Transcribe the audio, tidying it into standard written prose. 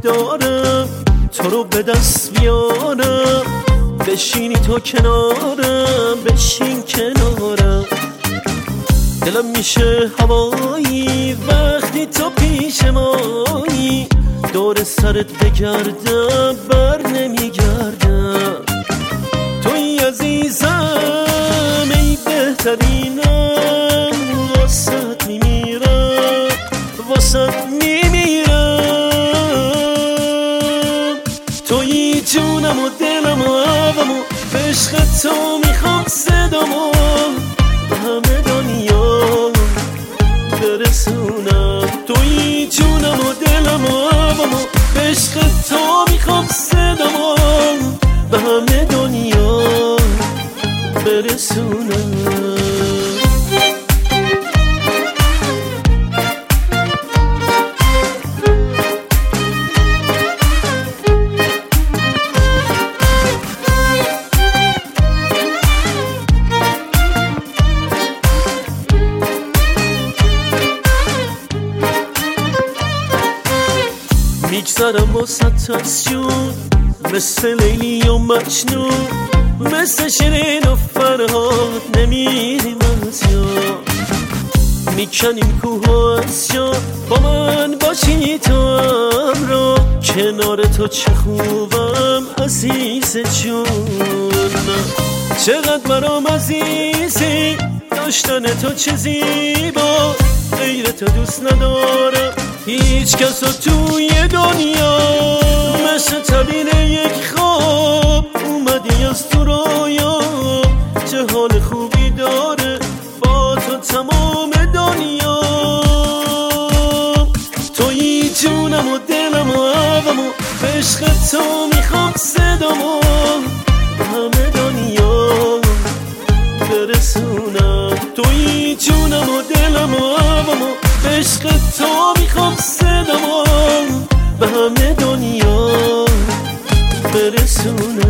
دارم تو رو به دست بیارم، بشینی تو کنارم، بشین کنارم. دلم میشه هوایی وقتی تو پیش مایی، دور سرت بگردم بر نمیگردم. توی عزیزم ای بهترینم، واسط میمیرم، واسط میمیرم. توی جونم و دلم و هوام و به عشق تو میخوام صدامو به همه دنیا برسونم. توی جونم و دلم و هوام و به عشق تو میخوام صدامو به همه دنیا برسونم. میگذرم واسه از جون، مثل لیلی و مجنون، مثل شیرین و فرهاد نمیریم از یاد. میکنیم کوه از جا با من باشی تو همراه، کنار تو چه خوبم عزیز جون. چقدر برام عزیزی داشتن تو، چه زیبا، غیر تو دوست ندارم هیچ کس رو توی دنیا. مثل تعبیر یک خواب اومدی از تو رویا، چه حال خوبی داره با تو تمام دنیا. توی جونم و دلم و هوام و به عشق تو میخوام صدامو به همه دنیا برسونم. توی جونم و دلم و هوام و به عشق تو میخوام صدامو به همه دنیا برسونم.